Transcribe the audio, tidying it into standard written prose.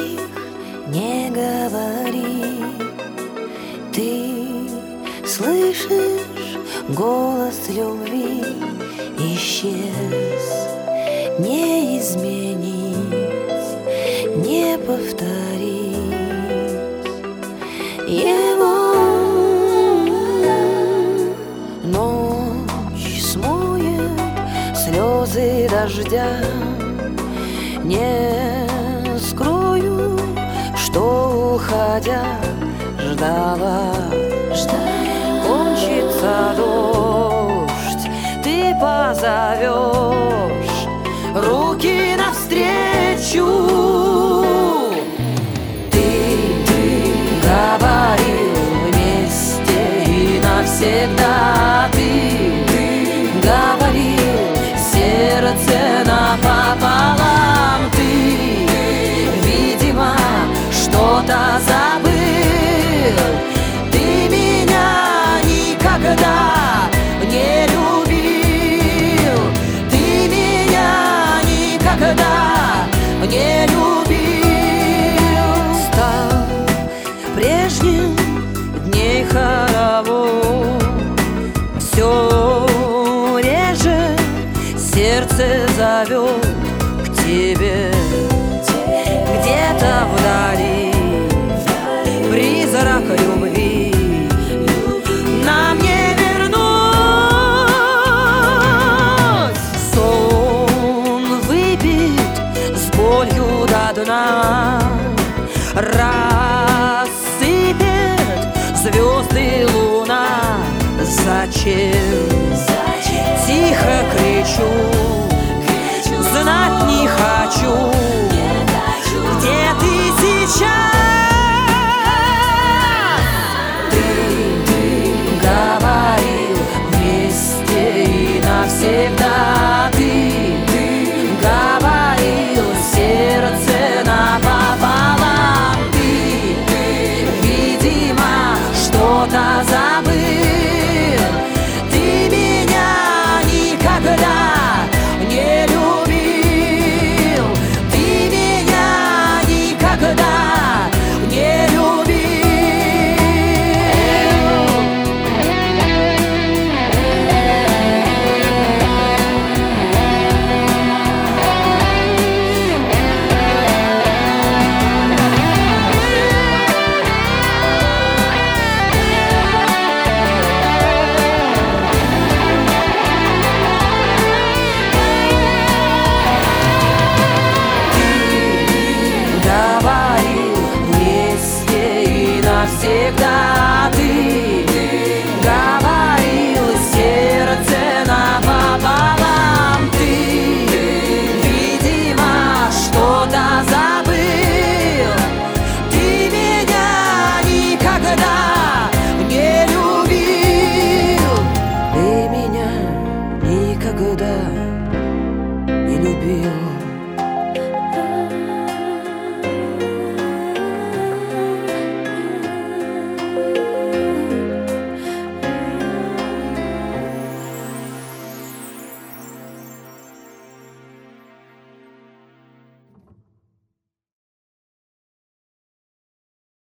них не говори. Ты слышишь голос любви, исчез, не изменить, не повторить его. Ночь смоет слезы дождя, не скрою, что, уходя, ждала. Кончится дождь, ты позовешь руки навстречу. Ты говорил вместе и навсегда. Ты говорил сердце напополам. Ты, видимо, что-то забыл. Ты меня никогда не любил. Ты меня никогда не любил. Стал прежним дней хоровод, все реже сердце зовет к тебе. Где-то вдали призрак любви нам не вернуть. Сон выпит с болью до дна.